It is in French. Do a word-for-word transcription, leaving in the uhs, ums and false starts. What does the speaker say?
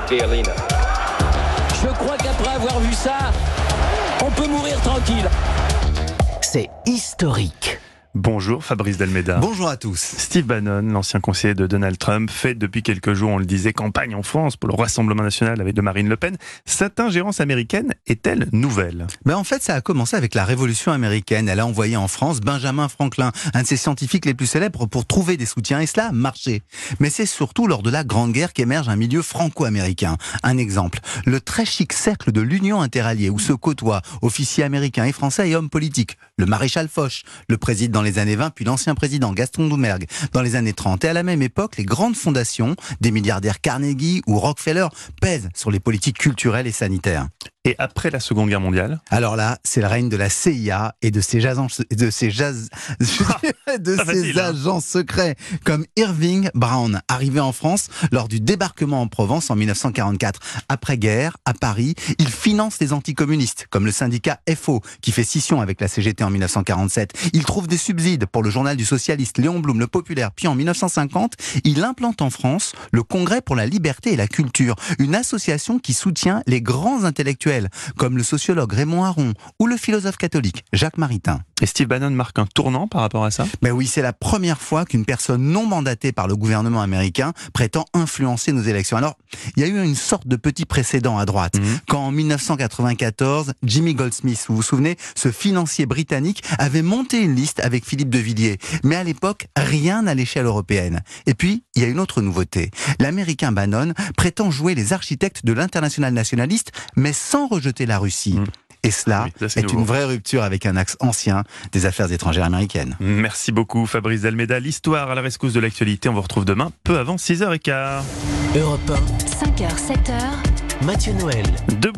Bialina. Je crois qu'après avoir vu ça, on peut mourir tranquille. C'est historique. Bonjour Fabrice Delmeda. Bonjour à tous. Steve Bannon, l'ancien conseiller de Donald Trump, fait depuis quelques jours, on le disait, campagne en France pour le Rassemblement National avec de Marine Le Pen. Cette ingérence américaine est-elle nouvelle ? Ben en fait, ça a commencé avec la Révolution américaine. Elle a envoyé en France Benjamin Franklin, un de ses scientifiques les plus célèbres, pour trouver des soutiens, et cela a marché. Mais c'est surtout lors de la Grande Guerre qu'émerge un milieu franco-américain. Un exemple, le très chic cercle de l'Union interalliée, où se côtoient officiers américains et français et hommes politiques. Le maréchal Foch, le président dans les années vingt, puis l'ancien président Gaston Doumergue dans les années trente. Et à la même époque, les grandes fondations des milliardaires Carnegie ou Rockefeller pèsent sur les politiques culturelles et sanitaires. Et après la Seconde Guerre mondiale ? Alors là, c'est le règne de la C I A et de ses, agents, de ses, jazz, de ses facile, hein. agents secrets comme Irving Brown, arrivé en France lors du débarquement en Provence en mille neuf cent quarante-quatre. Après-guerre, à Paris, il finance les anticommunistes, comme le syndicat F O, qui fait scission avec la C G T en mille neuf cent quarante-sept. Il trouve des subsides pour le journal du socialiste Léon Blum, Le Populaire. Puis en mille neuf cent cinquante, il implante en France le Congrès pour la liberté et la culture, une association qui soutient les grands intellectuels, comme le sociologue Raymond Aron ou le philosophe catholique Jacques Maritain. Et Steve Bannon marque un tournant par rapport à ça ? Ben oui, c'est la première fois qu'une personne non mandatée par le gouvernement américain prétend influencer nos élections. Alors, il y a eu une sorte de petit précédent à droite. Mmh. Quand en mille neuf cent quatre-vingt-quatorze, Jimmy Goldsmith, vous vous souvenez, ce financier britannique avait monté une liste avec Philippe de Villiers. Mais à l'époque, rien à l'échelle européenne. Et puis, il y a une autre nouveauté. L'américain Bannon prétend jouer les architectes de l'international nationaliste, mais sans rejeter la Russie. Mmh. Et cela oui, est, est une vraie rupture avec un axe ancien des affaires étrangères américaines. Merci beaucoup Fabrice Delmeda. L'histoire à la rescousse de l'actualité, on vous retrouve demain, peu avant six heures quinze. Europe un. cinq heures, sept heures. Mathieu Noël. De